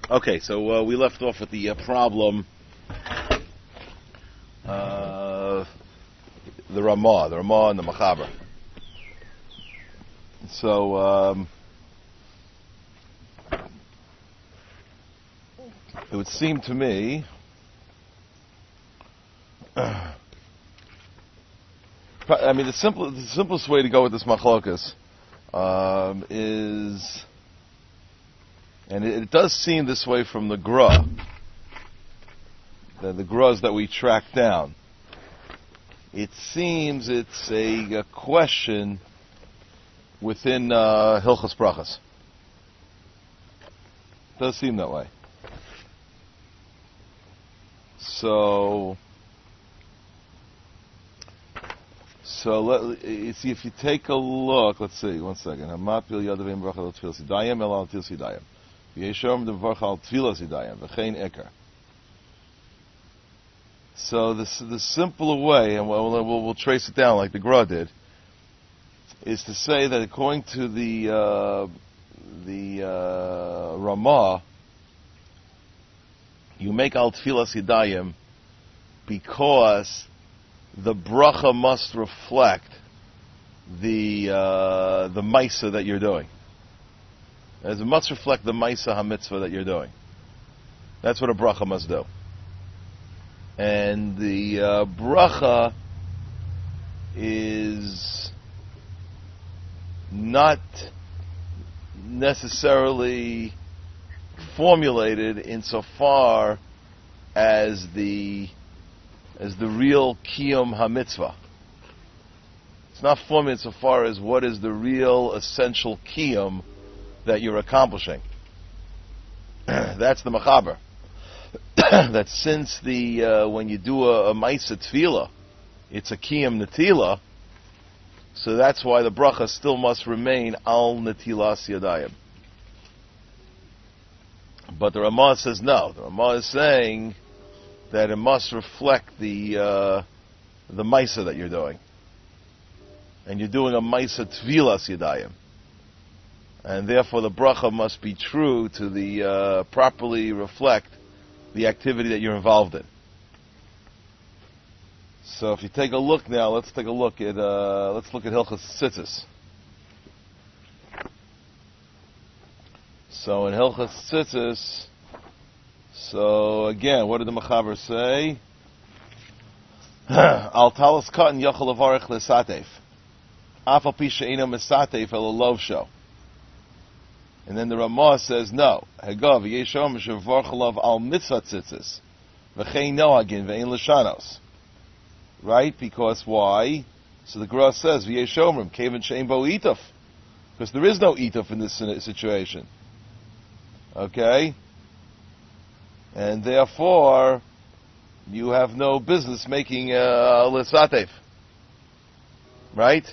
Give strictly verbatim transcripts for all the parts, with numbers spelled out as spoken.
Okay, so uh, we left off with the uh, problem, uh, the Ramah, the Ramah and the Machaber. So, um, it would seem to me, I mean, the, simple, the simplest way to go with this machlokas um, is, and it, it does seem this way from the Gra, the, the Gras that we track down. It seems it's a, a question within uh, Hilchos Brachos. It does seem that way. So, so let you see if you take a look. Let's see. One second. Hamapil yadavim bracha al tefillah sidayim el al tefillah sidayim. V'yeshom devarcha al tefillah sidayim v'chein ekar. So the the simpler way, and we'll, we'll, we'll trace it down like the Gra did, is to say that according to the uh, the uh, Ramah, you make al tefillah sidayim because the bracha must reflect the uh, the maisa that you're doing. As it must reflect the maisa hamitzvah that you're doing. That's what a bracha must do. And the uh, bracha is not necessarily formulated insofar as the as the real kiyum hamitzvah. It's not formulated insofar as what is the real essential kiyum that you're accomplishing. That's the machaber. That since the uh, when you do a, a ma'isa tefillah, it's a kiyum netila, so that's why the bracha still must remain al netilas yadayim. But the Ramah says no. The Ramah is saying that it must reflect the uh, the ma'isa that you're doing, and you're doing a ma'isa tvilas yadayim, and therefore the bracha must be true to the uh, properly reflect the activity that you're involved in. So if you take a look now, let's take a look at uh, let's look at Hilchos Tzitzis. So in Hilchos Tzitzis, so again, what did the Machaber say? Al talis katan yachol avarich lesatev, afal pi she'eino mesatev el lovsho. And then the Ramah says no. Hegav yeshom shevarchalav al mitzvah tzitzis v'chein noagin ve'ein l'shanos. Right? Because why? So the Gra says v'yeshomrim kevan she'ein bo ituf, because there is no ituf in this situation. Okay? And therefore, you have no business making a lisatev. Right?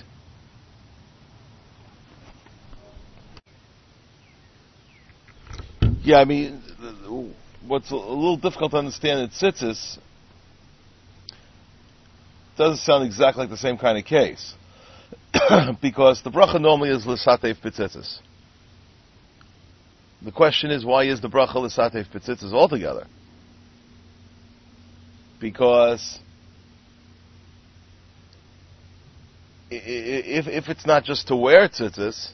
Yeah, I mean, what's a little difficult to understand in tzitzis doesn't sound exactly like the same kind of case. Because the bracha normally is lisatev b'tzitzis. The question is, why is the bracha l'satev b'tzitzis altogether? Because if if it's not just to wear tzitzis,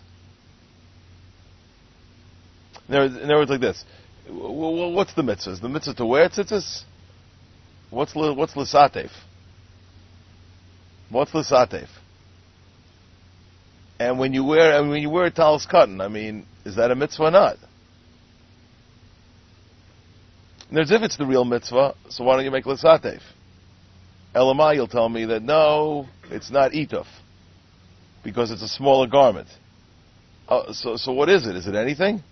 in other words, like this, what's the mitzvah? Is the mitzvah to wear tzitzis? What's what's l'satev? What's l'satev? And when you wear, and when you wear talis katan, I mean, is that a mitzvah or not? And there's if it's the real mitzvah, so why don't you make l'satev? Elamai, you'll tell me that no, it's not ituf, because it's a smaller garment. Uh, so, so what is it? Is it anything?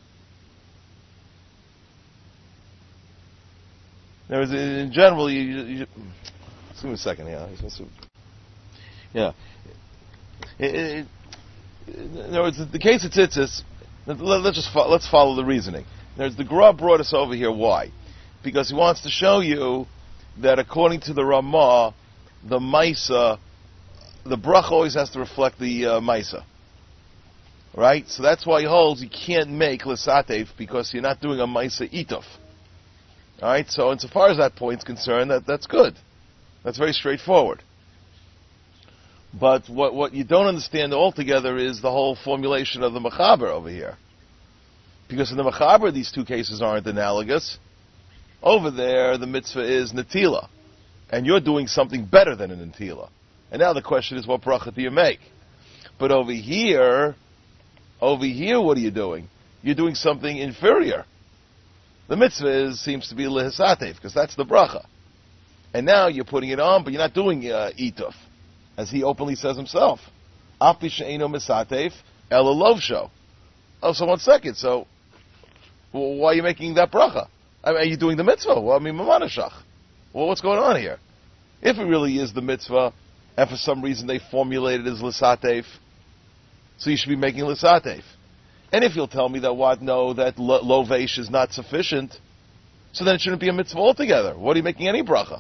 There is, in general, you, you, you just give me a second, yeah. Yeah. It, it, in other words, the case of tzitzis, let, let's just fo- let's follow the reasoning. There's the Gra brought us over here. Why? Because he wants to show you that according to the Ramah, the Maisa, the bracha always has to reflect the uh, Maisa. Right? So that's why he holds you can't make L'Satef because you're not doing a Maisa Ituf. Alright? So insofar as that point's concerned, that, that's good. That's very straightforward. But what, what you don't understand altogether is the whole formulation of the Mechaber over here. Because in the Mechaber, these two cases aren't analogous. Over there, the mitzvah is Natila. And you're doing something better than a Natila. And now the question is, what bracha do you make? But over here, over here, what are you doing? You're doing something inferior. The mitzvah is, seems to be Lehisatev, because that's the bracha. And now you're putting it on, but you're not doing uh, Ituf, as he openly says himself. Afi she'eno misatev, ela lovsho. Oh, so one second, so well, why are you making that bracha? I mean, are you doing the mitzvah? Well, I mean, mamanashach. Well, what's going on here? If it really is the mitzvah, and for some reason they formulated as Lisatev, so you should be making Lisatev. And if you'll tell me that what, no, that lo- Lovesh is not sufficient, so then it shouldn't be a mitzvah altogether. What are you making any bracha?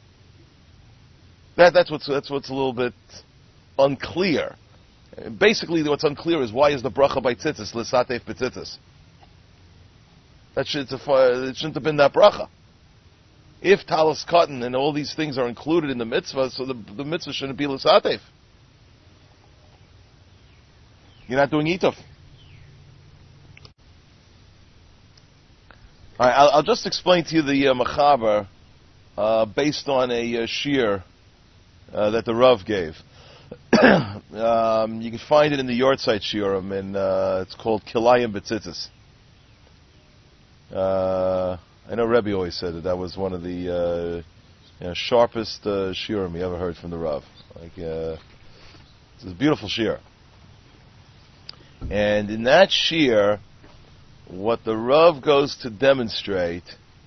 That, that's what's that's what's a little bit unclear. Basically, what's unclear is why is the bracha by tzitzis, Lisatev b'tzitzis? That should, it shouldn't have been that bracha. If talis cotton and all these things are included in the mitzvah, so the, the mitzvah shouldn't be Lisatev. You're not doing Ituf. All right, I'll, I'll just explain to you the uh, Mechaber uh, based on a uh, shir uh, that the Rav gave. um, you can find it in the Yortzeit Shiurim, and uh, it's called Kilayim B'tzitzis. Uh, I know Rebbe always said that that was one of the uh, you know, sharpest uh, shiurim you ever heard from the Rav. Like, uh, it's a beautiful shir. And in that shir, what the Rav goes to demonstrate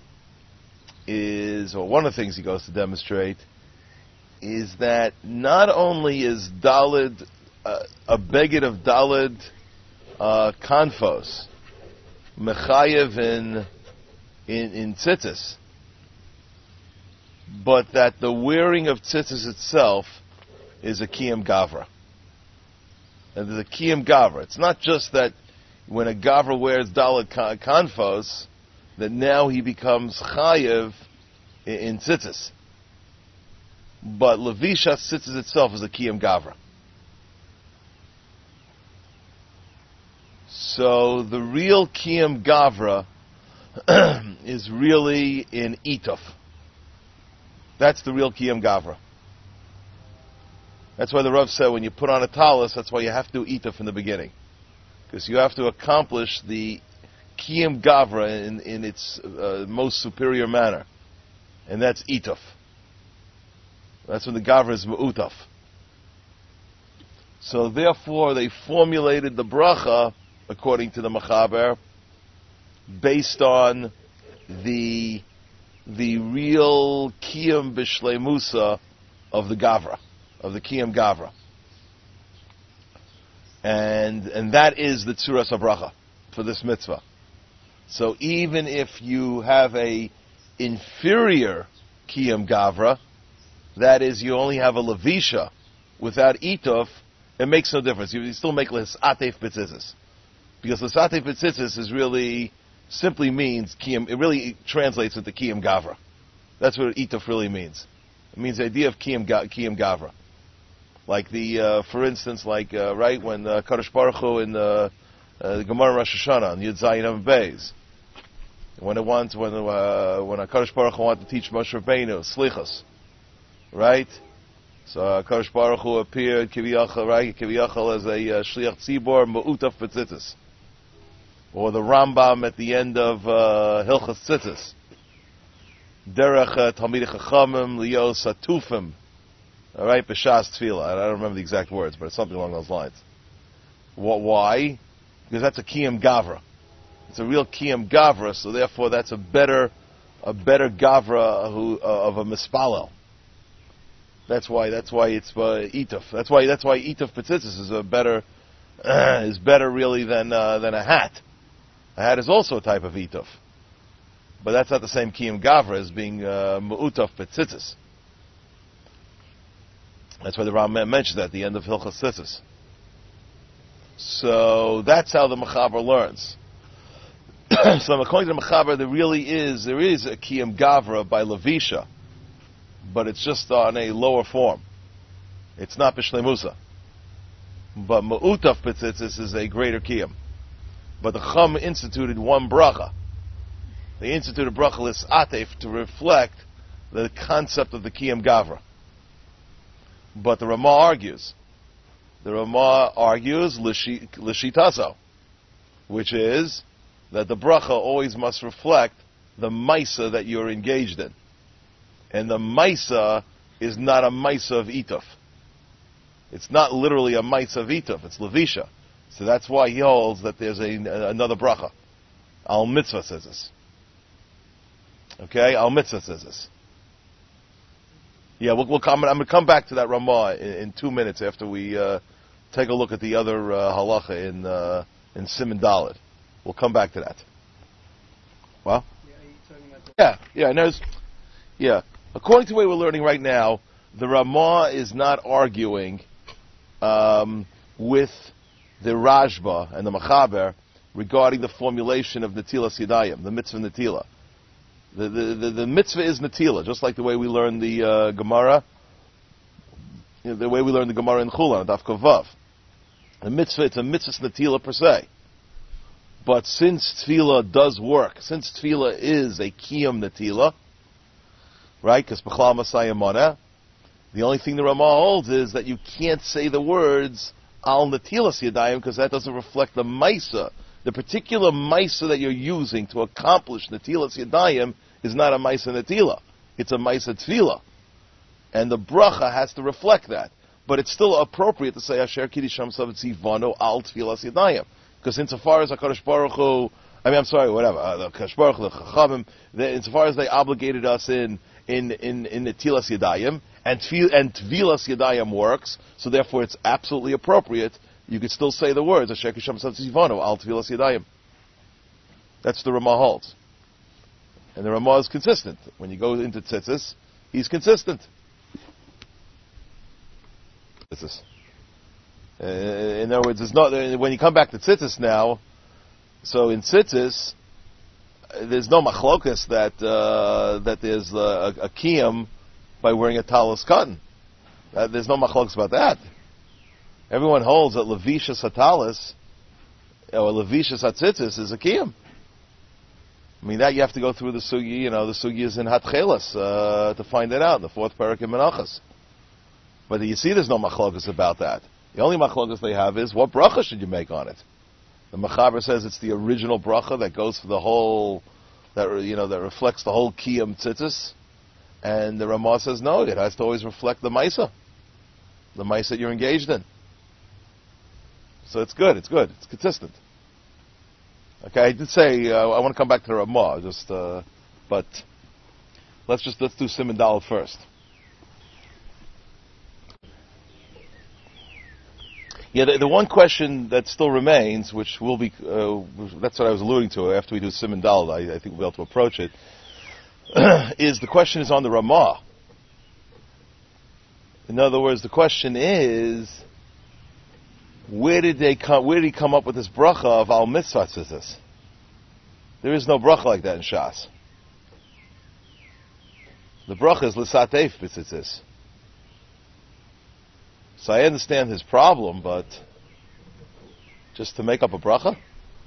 is, or one of the things he goes to demonstrate, is that not only is Dalid, uh, a beged of Dalid uh, Kanfos, Mechayev in in, in tzitzis, but that the wearing of tzitzis itself is a kiyam gavra. And the kiyam gavra. It's not just that when a gavra wears dalit kanfos, that now he becomes chayev in, in tzitzis. But levisha tzitzis itself is a kiyam gavra. So the real kiyam gavra is really in ituf. That's the real kiyam gavra. That's why the Rav said when you put on a talis, that's why you have to do ituf in the beginning, because you have to accomplish the kiyam gavra in, in its uh, most superior manner, and that's ituf. That's when the gavra is me'utaf. So therefore, they formulated the bracha according to the Mechaber, based on the the real kiyam b'shleimusa of the gavra, of the kiyam gavra, and and that is the tzuras habracha for this mitzvah. So even if you have a inferior kiyam gavra, that is, you only have a levisha without ituf, it makes no difference. You still make l'satef b'tzitzis. Because l'satef b'tzitzis is really, simply means, kiyam, it really translates into kiyam gavra. That's what ituf really means. It means the idea of kiyam, kiyam gavra. Like the, uh, for instance, like, uh, right, when uh, Kadosh Baruch Hu in the, uh, the Gemara Rosh Hashanah, on Yud Zayin Am Beis, when it wants, when, uh, when Kadosh Baruch Hu wanted to teach Moshe Rabbeinu, Slichas, right? So uh, Kadosh Baruch Hu appeared, Kiviyachal, right, Kiviyachal as a uh, Shliach Tzibor, Me'utaf B'tzitzis. Or the Rambam at the end of uh, Hilchas Tzitzis. Derech uh, Talmidei Chachamim, Lios Atufim. All right, B'shas Tefillah. I don't remember the exact words, but it's something along those lines. What, why? Because that's a Kiyam Gavra. It's a real Kiyam Gavra, so therefore that's a better, a better Gavra who, uh, of a Mispalel. That's why. That's why it's uh, ituf. That's why. That's why ituf b'tzitzis is a better, uh, is better really than uh, than a hat. A hat is also a type of ituf, but that's not the same kiyam gavra as being uh, mu'utaf b'tzitzis. That's why the Ram mentioned that at the end of Hilchas Tzitzis. So that's how the Mechaber learns. So according to the Mechaber, there really is, there is a Kiyam Gavra by Levisha, but it's just on a lower form. It's not Bishlemusa. But Ma'utaf B'tzitzis is a greater Kiyam. But the Chum instituted one bracha. They instituted bracha l'satef to reflect the concept of the Kiyam Gavra. But the Ramah argues. The Ramah argues l'shitazo, which is that the bracha always must reflect the maisa that you're engaged in. And the maisa is not a maisa of ituf. It's not literally a maisa of ituf, it's levisha. So that's why he holds that there's a, another bracha. Al mitzvah says this. Okay, Al mitzvah says this. Yeah, we'll, we'll come, I'm going to come back to that Ramah in, in two minutes after we uh, take a look at the other uh, halacha in uh, in Siman Daled. We'll come back to that. Well? Yeah, yeah, no, yeah. According to the way we're learning right now, the Ramah is not arguing um, with the Rashba and the Mechaber regarding the formulation of Netilas Yadayim, the mitzvah Netila. The, the, the, the mitzvah is Netila, just like the way we learn the uh, Gemara, you know, the way we learn the Gemara in Chulan, Daf Kavav. The mitzvah, it's a mitzvah Netila per se. But since Tefillah does work, since Tefillah is a Kiyam Netila, right, because B'chlal Masayim Moneh, the only thing the Ramah holds is that you can't say the words Al Netilas Yadayim because that doesn't reflect the Maisa. The particular Maisa that you're using to accomplish Netilas Yadayim is not a Maisa Netila. It's a Maisa Tefillah. And the bracha has to reflect that. But it's still appropriate to say Asher Kiddusham Savet Zivano Al Tfilas Yadayim. Because insofar as HaKadosh Baruch Hu, I mean, I'm sorry, whatever, uh, the HaKadosh Baruch Hu, the Chachamim, they, insofar as they obligated us in in in, in Netilas Yadayim, and Tfil, and Tvilas Yadayim works, so therefore it's absolutely appropriate. You could still say the words Asher Kisham Sav Tzivano Al Tvilas Yadayim. That's the Ramah holds, and the Ramah is consistent. When you go into Tzitzis, he's consistent. Tzitzis. Uh, in other words, it's not when you come back to Tzitzis now. So in Tzitzis, there's no machlokas that uh, that there's a, a kiyam by wearing a talis cotton. Uh, there's no machlokas about that. Everyone holds that levishas hatalis or levishas hatzitzis is a kiyam. I mean that you have to go through the sugi. You know the sugi is in hatchelas uh, to find it out in the fourth parak in Menachos. But you see, there's no machlokas about that. The only machlokas they have is what bracha should you make on it. The Mechaber says it's the original bracha that goes for the whole, that you know, that reflects the whole kiyam tzitzis, and the Ramah says no, it has to always reflect the maisa, the maisa that you're engaged in. So it's good, it's good, it's consistent. Okay, I did say uh, I want to come back to the Ramah, just, uh, but let's just let's do Siman Daled first. Yeah, the, the one question that still remains, which will be, uh, that's what I was alluding to, after we do Siman Daled, I, I think we'll be able to approach it, is the question is on the Ramah. In other words, the question is, where did they come, where did he come up with this bracha of Al Mitzvah Tzitzis? There is no bracha like that in Shas. The bracha is L'Satef B'Tzitzis. So I understand his problem, but just to make up a bracha?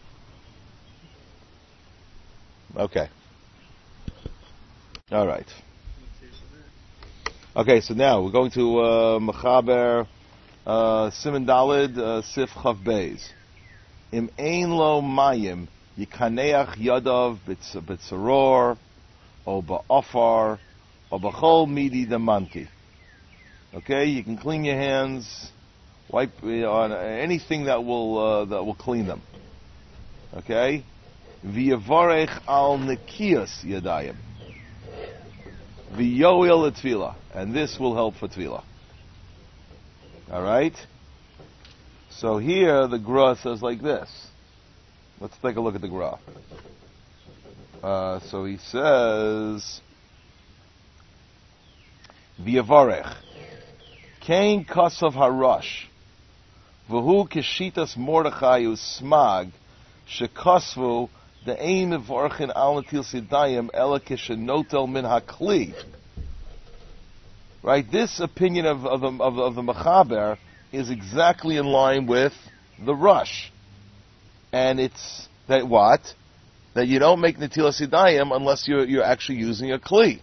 Okay. All right. Okay, so now we're going to uh, Mechaber uh, Siman Daled uh, Sif Chav Beis. Im ein lo mayim yikaneach yadav b'tzaror o ba'afar o b'chol midi demanti. Okay, you can clean your hands, wipe on anything that will uh, that will clean them. Okay, v'yavarech al nekiyas yadayim, v'yoel etfila, and this will help for tefillah. All right. So here the Gra says like this. Let's take a look at the Gra. Uh, so he says v'yavarech. Kain kasav harash V'hu kishitas Mordechai usmag shekosvu the aim of orchin al natil sidayim ela kishenotel min hakli. Right, this opinion of of the, of, of the Mechaber is exactly in line with the Rush, and it's that what that you don't make netilas yadayim unless you're you're actually using a kli.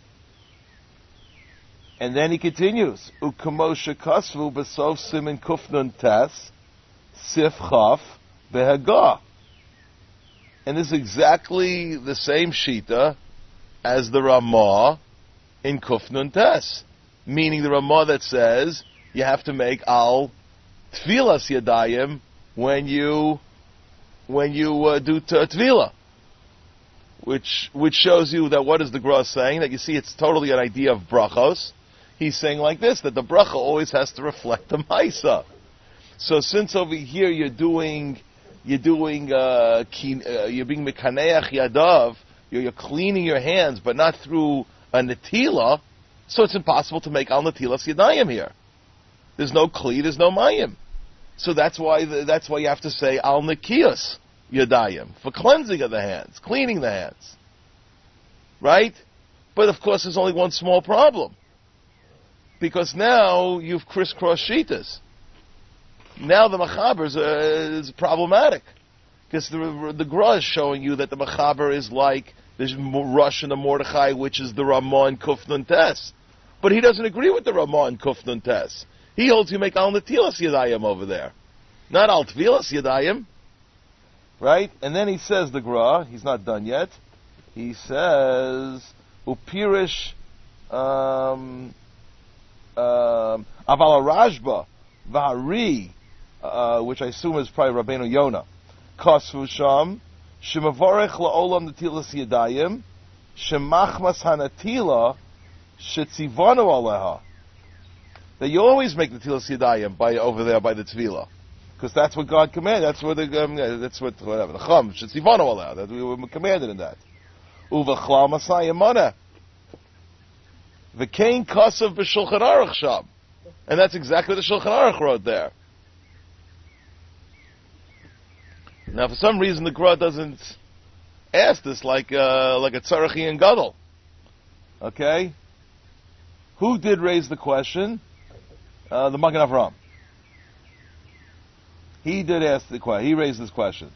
And then he continues, Ukamo shekasvu b'sof simin kufnun tes sif chaf behagah. And this is exactly the same shita as the Ramah in kufnun tes, meaning the Ramah that says you have to make al tfilas yadayim when you when you uh, do t- tefillah. Which which shows you that what is the Gra saying? That you see it's totally an idea of brachos. He's saying like this, that the bracha always has to reflect the Maisa. So since over here you're doing, you're doing, uh, kin, uh, you're being mekaneach yadav, you're, you're cleaning your hands, but not through a netila, so it's impossible to make al netilas yadayim here. There's no kli, there's no mayim. So that's why, the, that's why you have to say al nekiyos yadayim, for cleansing of the hands, cleaning the hands. Right? But of course there's only one small problem. Because now you've crisscrossed shitas. Now the Mechaber is, uh, is problematic. Because the, the Gra is showing you that the Mechaber is like the Rush and the Mordechai, which is the Ramah and Kufnun Tes. But he doesn't agree with the Ramah and Kufnun Tes. He holds you make Al Netilas Yadayim over there. Not Al Tvilas Yadayim. Right? And then he says, the Gra, he's not done yet. He says, Upirish, um... Um, Aval Rashba, Vahari, uh, which I assume is probably Rabbeinu Yonah, Kosvu Sham, Shemavorech La'olam Netilas Yadayim, Shemachmas Hanatila, Shetzivanu Aleha. That you always make Netilas Yadayim by over there by the Tvila, because that's what God commanded. That's what the um, that's what whatever the Chum Shetzivanu Aleha. That we were commanded in that. Uvachla Masayim Mana. V'kein kasav b'shulchan aruch sham, and that's exactly what the Shulchan Aruch wrote there. Now, for some reason, the Gra doesn't ask this like uh, like a tzarachi and gadol. Okay, who did raise the question? Uh, the Magen Avraham. He did ask the question. He raised this question.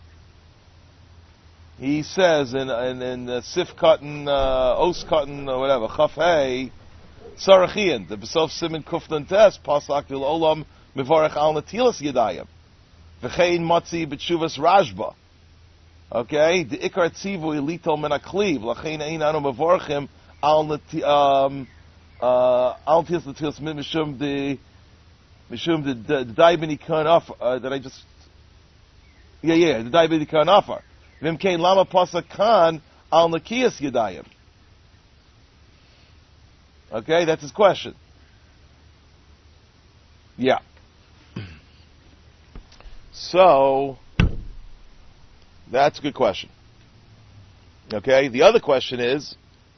He says in in, in uh, Sif Cotton, uh, Os Cotton, or whatever, Chaf Hey, Sarachian, the Besof Simin Kufnan Tes, Pasak Dil Olam, Mivarech Al Netilas Yadayim, V'chein Matzi B'tshuvas Rashba. Okay, the Ikar Tzivu Elitel Min HaKliv, L'chein Ein Anu Mivarechim Al Neti, um, uh, Al Netilas Netilas Min Mishum the, Mishum the Daibini Kan Afar, that I just, yeah, yeah, the Daibini Kan Afar. V'imkein lama pasak kan al nekiyas yadayim. Okay, that's his question. Yeah. So, that's a good question. Okay, the other question is,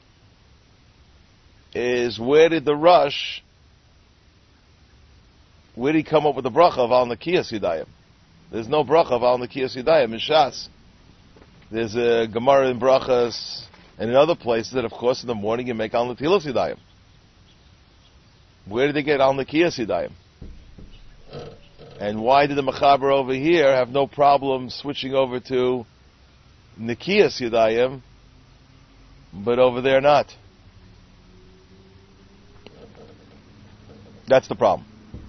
is where did the Rush, where did he come up with the bracha of al nekiyas yadayim? There's no bracha of al nekiyas yadayim in Shas. There's a Gemara in Brachas and in other places that, of course, in the morning you make Al Netilas Yadayim. Where did they get Al Nekiyas Yadayim? And why did the Mechaber over here have no problem switching over to Nekiyas Yadayim, but over there not? That's the problem.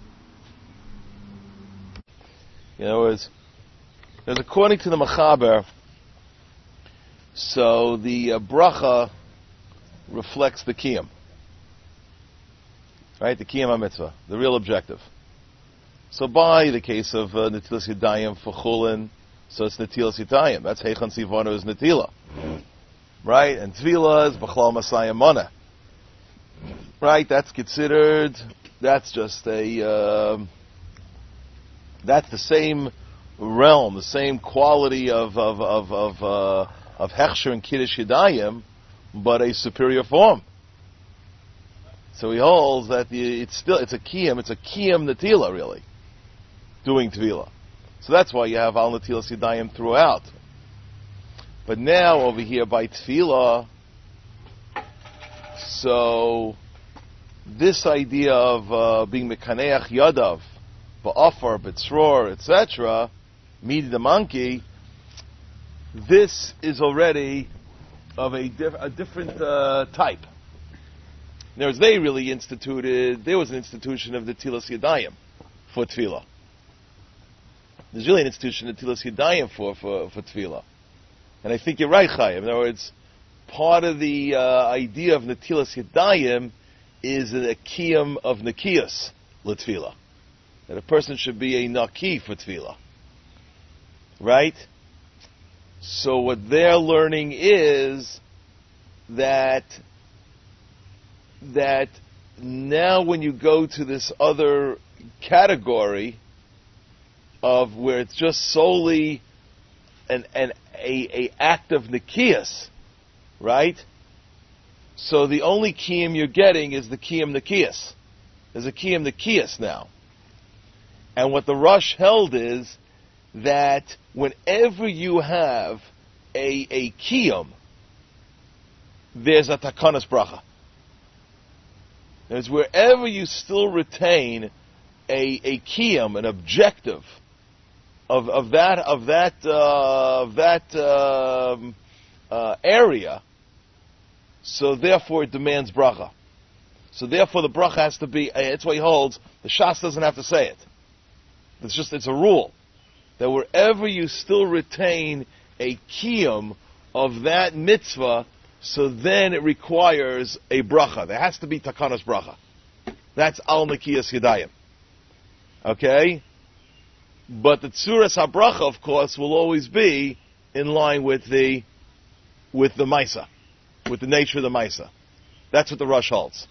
In other words, there's according to the Mechaber, so the uh, bracha reflects the kiyum, right? The kiyum ha-mitzvah, the real objective. So by the case of uh, netilas yadayim for chulin, so it's netilas yadayim. That's heichan sivonu is netila, right? And tvila is b'chlal masayim mana, right? That's considered. That's just a. Uh, that's the same realm, the same quality of of of of. Uh, of Hechsher and Kiddush Yadayim, but a superior form. So he holds that the, it's still, it's a Kiyam, it's a Kiyam Netila, really. doing Tefillah. So that's why you have Al Netilas Yadayim throughout. But now over here by Tefillah, so this idea of uh, being Mekaneach Yadav, Ba'afar, B'tzror, et cetera, Midi the monkey, this is already of a, diff- a different uh, type. In other words, they really instituted, there was an institution of the Netilas Yadayim for Tefillah. There's really an institution of Netilas Yadayim for, for, for Tefillah. And I think you're right, Chaim. In other words, part of the uh, idea of Netilas Yadayim is a kiyum of Nekiyas l'Tefillah. That a person should be a Naki for Tefillah. Right? So what they're learning is that that now when you go to this other category of where it's just solely an, an a, a act of Nekiyas, right? So the only kiyum you're getting is the kiyum Nekiyas. There's a kiyum Nekiyas now. And what the Rush held is that whenever you have a, a kiyum, there's a takanas bracha. There's wherever you still retain a, a kiyum, an objective of, of that of that uh, of that um, uh, area. So therefore, it demands bracha. So therefore, the bracha has to be. That's why he holds. The Shas doesn't have to say it. It's just it's a rule that wherever you still retain a kiyum of that mitzvah, so then it requires a bracha. There has to be takanas bracha. That's al nekiyas yadayim. Okay? But the tzuras habracha, of course, will always be in line with the with the Maisa, with the nature of the Maisa. That's what the Rush holds.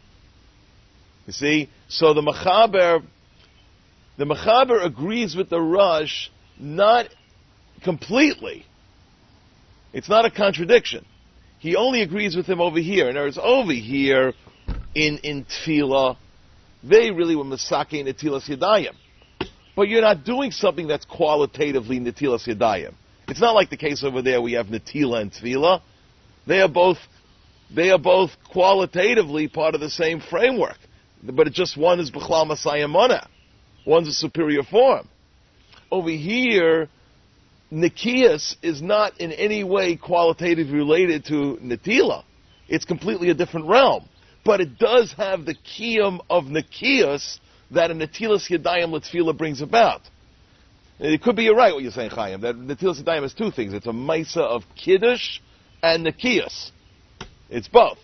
You see? So the Mechaber, the Mechaber agrees with the Rush, not completely. It's not a contradiction. He only agrees with him over here. In other words, over here in, in Tefillah, they really were Masake Netilas Yadayim. But you're not doing something that's qualitatively Netilas Yadayim. It's not like the case over there we have Netila and Tefillah. They are both, they are both qualitatively part of the same framework. But it's just one is B'chlal Masayim Mana. One's a superior form. Over here, Nekiyas is not in any way qualitatively related to Netila. It's completely a different realm. But it does have the kiyum of Nekiyas that a Netilas Yadayim L'Tefillah brings about. And it could be you're right what you're saying, Chaim, that Netilas Yadayim is two things. It's a Maisa of Kiddush and Nekiyas. It's both.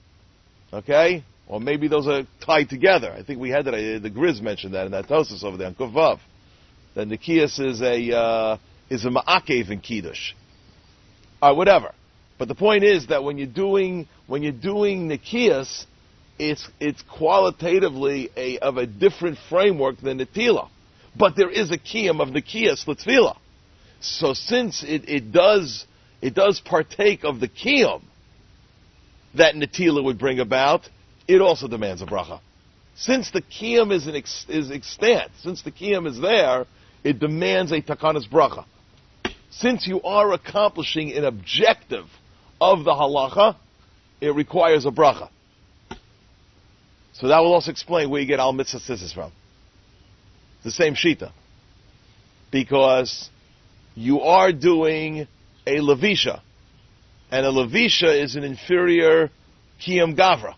Okay? Or maybe those are tied together. I think we had that, uh, the Grizz mentioned that in that Tosis over there on Kuvav. That Nekiyas is a, uh, is a Ma'akev in Kiddush. Or whatever. But the point is that when you're doing, when you're doing Nekiyas, it's, it's qualitatively a, of a different framework than Netila. But there is a kiyum of Nekiyas L'Tefillah. So since it, it does, it does partake of the kiyum that Netila would bring about, it also demands a bracha. Since the kiyum is, an ex, is extant, since the kiyum is there, it demands a takanas bracha. Since you are accomplishing an objective of the halacha, it requires a bracha. So that will also explain where you get al mitzvah tzitzis from. It's the same shita. Because you are doing a levisha. And a levisha is an inferior kiyum gavra.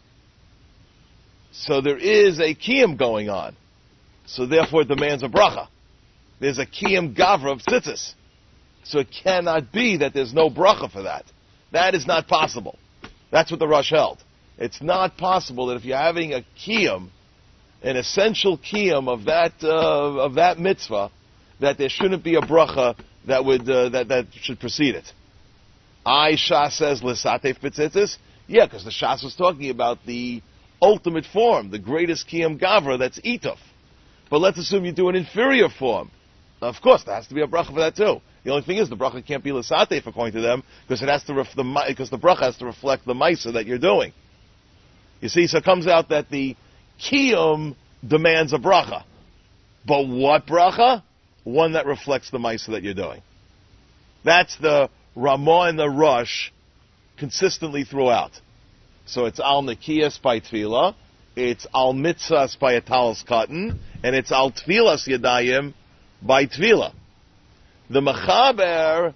So there is a kiyum going on. So therefore it demands a bracha. There's a kiyum gavra of tzitzis. So it cannot be that there's no bracha for that. That is not possible. That's what the Rush held. It's not possible that if you're having a kiyum, an essential kiyum of that uh, of that mitzvah, that there shouldn't be a bracha that would uh, that that should precede it. I Shas says l'satef b'tzitzis. Yeah, because the Shas was talking about the ultimate form, the greatest kiyum gavra, that's ituf. But let's assume you do an inferior form. Now, of course, there has to be a bracha for that too. The only thing is the bracha can't be l'satef according to them because it has to ref- the because the bracha has to reflect the ma'isa that you're doing. You see, so it comes out that the kiyum demands a bracha. But what bracha? One that reflects the Maisa that you're doing. That's the Ramah and the Rush consistently throughout. So it's Al Nikiyas by Tefillah, it's Al Mitzvahs by a Talis Cotton, and it's Al Tfilas Yadayim by Tefillah. The Mechaber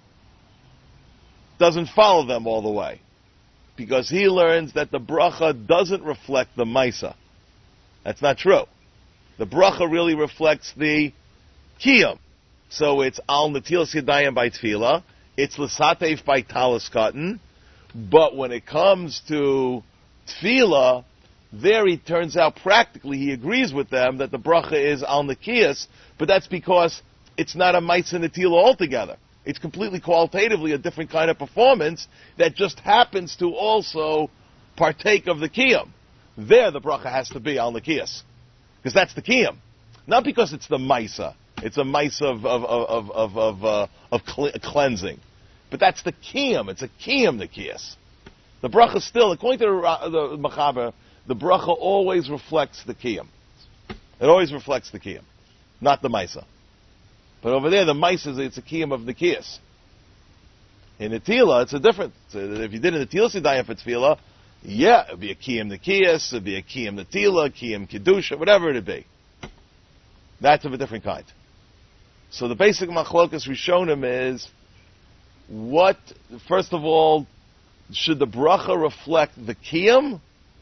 doesn't follow them all the way, because he learns that the bracha doesn't reflect the Maisa. That's not true. The bracha really reflects the Kiyum. So it's Al Natilas Yadayim by Tefillah, it's L'Sateif by Talis Cotton, but when it comes to Tefillah, there he turns out practically he agrees with them that the bracha is Al Nikiyas, but that's because it's not a Maisa Natila altogether. It's completely qualitatively a different kind of performance that just happens to also partake of the Kiyum. There the bracha has to be Al Nikiyas, because that's the Kiyum. Not because it's the Maisa. It's a Maisa of, of, of, of, of, uh, of cle- cleansing. But that's the Kiyum. It's a Kiyum Nikiyas. The bracha still, according to the, the Mechaber, the bracha always reflects the Kiyum. It always reflects the Kiyum, not the Maisa. But over there, the Maisa is it's a Kiyum of Nikiyas. In Netila, it's a different. So if you did a Netila Sidayim for Tefillah, yeah, it would be a Kiyum Nikiyas, it would be a Kiyum Netila, Kiyum Kedusha, whatever it would be. That's of a different kind. So the basic Machlokas Rishonim is, what, first of all, should the bracha reflect the Kiyum,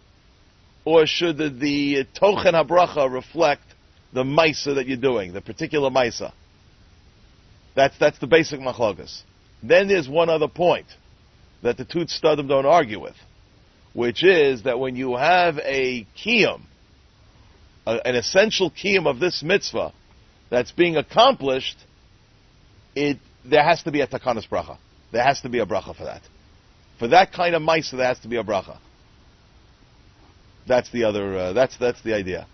or should the, the Tochen HaBracha reflect the Maisa that you're doing, the particular Maisa? That's, that's the basic Machlokas. Then there's one other point that the Tut Stadim don't argue with, which is that when you have a Kiyum, a, an essential Kiyum of this mitzvah that's being accomplished, it there has to be a Takanas Bracha. There has to be a Bracha for that. For that kind of Maisa, there has to be a Bracha. That's the other, uh, that's, that's the idea.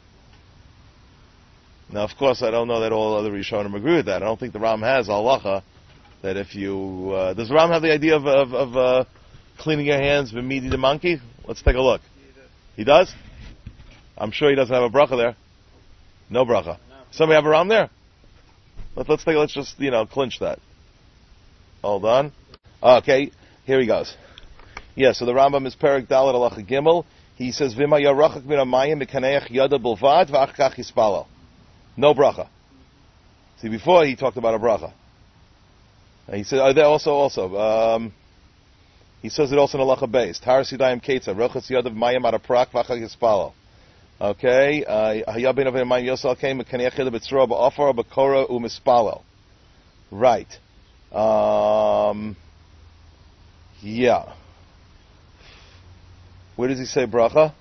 Now, of course, I don't know that all other Rishonim agree with that. I don't think the Ram has halacha that if you, uh, does the Ram have the idea of, of, of uh, cleaning your hands with meaty the monkey? Let's take a look. He does? I'm sure he doesn't have a bracha there. No bracha. Somebody have a Ram there? Let, let's take, let's just, you know, clinch that. Hold on. Okay, here he goes. Yeah, so the Rambam is Perek Dalet Halacha Gimel. He says, Vima yarachak min hamayim mekaneach yada bulvad v'ach kach yispalel. No bracha. See, before he talked about a bracha. And he said, oh, there also, also, um, he says it also in Halacha Beis. Tar sidayim ketza, rochas yadav mayim ara prak v'ach kach yispalel. Okay, hayabin of hamayim yosal came mekaneach yada b'tzroa ba'afar b'kora u'mispalel. Right. Um, yeah. Where does he say bracha?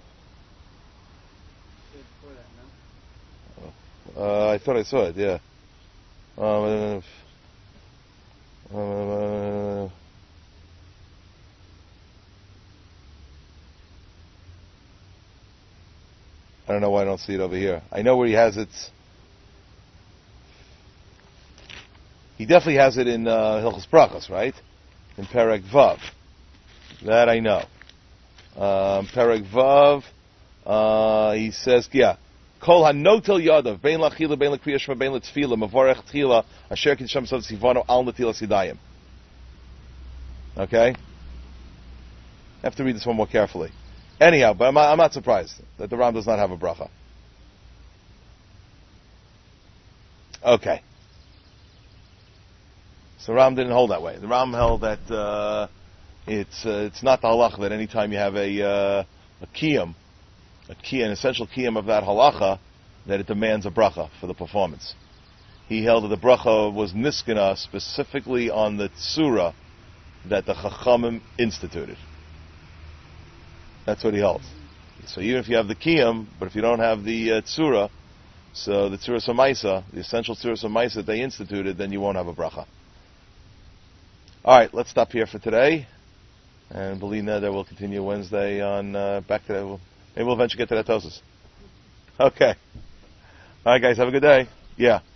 Uh, I thought I saw it, yeah. Um, uh, I don't know why I don't see it over here. I know where he has it. He definitely has it in uh, Hilchos Brachos, right? In Perek Vav. That I know. Um, Perek Vav, uh, he says, yeah, Kol hanotel yadav, bein lachila, bein lakriya shema, bein letfila, mavarech tchila, asher kidsham sav sivano al natila sidayim. Okay? I have to read this one more carefully. Anyhow, but I'm not, I'm not surprised that the Ram does not have a bracha. Okay. So Ram didn't hold that way. The Ram held that uh, it's uh, it's not the halacha that any time you have a uh, a kiyum, a kiyum, an essential kiyum of that halacha, that it demands a bracha for the performance. He held that the bracha was niskana specifically on the tzura that the Chachamim instituted. That's what he holds. So even if you have the kiyum, but if you don't have the uh, tzura, so the tzura samaisa, the essential tzura samaisa that they instituted, then you won't have a bracha. All right, let's stop here for today, and Belina, that will continue Wednesday on uh, back to that. We'll, maybe we'll eventually get to that Tosas. Okay. All right, guys, have a good day. Yeah.